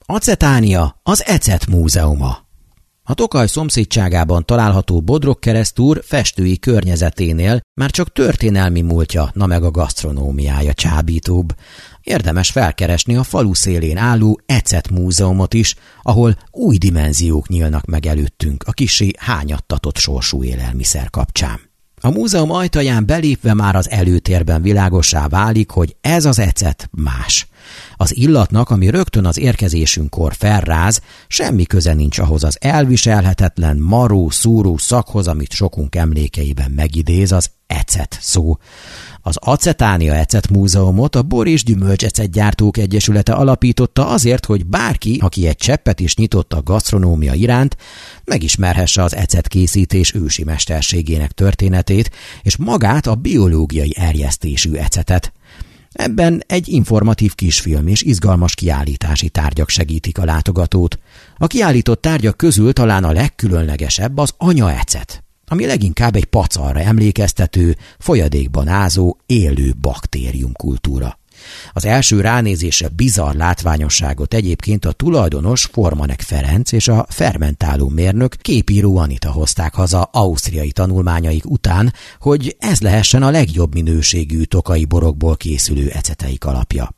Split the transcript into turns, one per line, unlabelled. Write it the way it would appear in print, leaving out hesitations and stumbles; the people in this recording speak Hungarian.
Acetánia, az ecet múzeuma. A Tokaj szomszédságában található Bodrogkeresztúr festői környezeténél már csak történelmi múltja, na meg a gasztronómiája csábítóbb. Érdemes felkeresni a falu szélén álló ecet múzeumot is, ahol új dimenziók nyílnak meg előttünk a kissé hányattatott sorsú élelmiszer kapcsán. A múzeum ajtaján belépve már az előtérben világossá válik, hogy ez az ecet más. Az illatnak, ami rögtön az érkezésünkkor felráz, semmi köze nincs ahhoz az elviselhetetlen, maró, szúró szaghoz, amit sokunk emlékeiben megidéz, az ecet szó. Az Acetánia Ecet Múzeumot a Bor és Gyümölcsecetgyártók Egyesülete alapította azért, hogy bárki, aki egy cseppet is nyitott a gasztronómia iránt, megismerhesse az ecetkészítés ősi mesterségének történetét, és magát a biológiai erjesztésű ecetet. Ebben egy informatív kisfilm és izgalmas kiállítási tárgyak segítik a látogatót. A kiállított tárgyak közül talán a legkülönlegesebb az anyaecet, ami leginkább egy pacarra emlékeztető, folyadékban ázó, élő baktériumkultúra. Az első ránézésre bizarr látványosságot egyébként a tulajdonos Formanek Ferenc és a fermentáló mérnök Képíró Anita hozták haza ausztriai tanulmányaik után, hogy ez lehessen a legjobb minőségű tokaji borokból készülő eceteik alapja.